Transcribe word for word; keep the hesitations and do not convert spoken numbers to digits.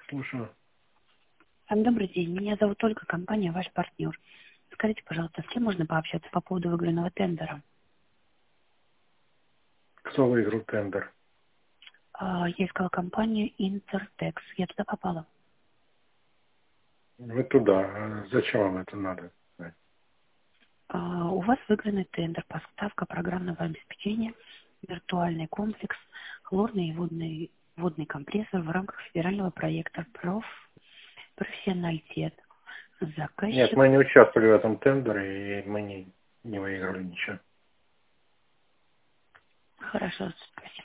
Слушаю. Добрый день, меня зовут Ольга, компания «Ваш партнер». Скажите, пожалуйста, с кем можно пообщаться по поводу выигранного тендера? Кто выиграл тендер? А, Я искала компанию «Интертекс». Я туда попала. Вы туда. А зачем вам это надо? А, У вас выигранный тендер, поставка программного обеспечения, виртуальный комплекс, хлорный и водный, водный компрессор в рамках федерального проекта «Проф. Профессионалитет». Нет, Заказчик. мы не участвовали в этом тендере, и мы не, не выиграли ничего. Хорошо, спасибо.